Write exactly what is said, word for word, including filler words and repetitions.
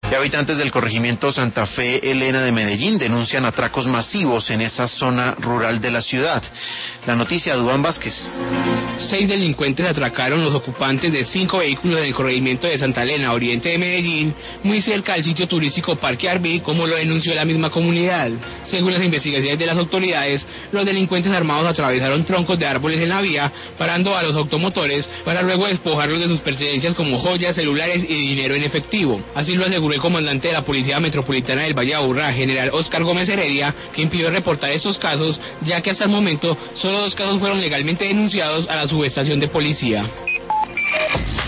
Y habitantes del corregimiento Santa Fe Elena de Medellín denuncian atracos masivos en esa zona rural de la ciudad. La noticia, Duván Vázquez. Seis delincuentes atracaron los ocupantes de cinco vehículos en el corregimiento de Santa Elena, oriente de Medellín, muy cerca del sitio turístico Parque Arví, como lo denunció la misma comunidad. Según las investigaciones de las autoridades, los delincuentes armados atravesaron troncos de árboles en la vía, parando a los automotores para luego despojarlos de sus pertenencias como joyas, celulares y dinero en efectivo. Así lo aseguró el comandante de la Policía Metropolitana del Valle de Aburrá, general Óscar Gómez Heredia, quien pidió reportar estos casos, ya que hasta el momento solo dos casos fueron legalmente denunciados a la subestación de policía.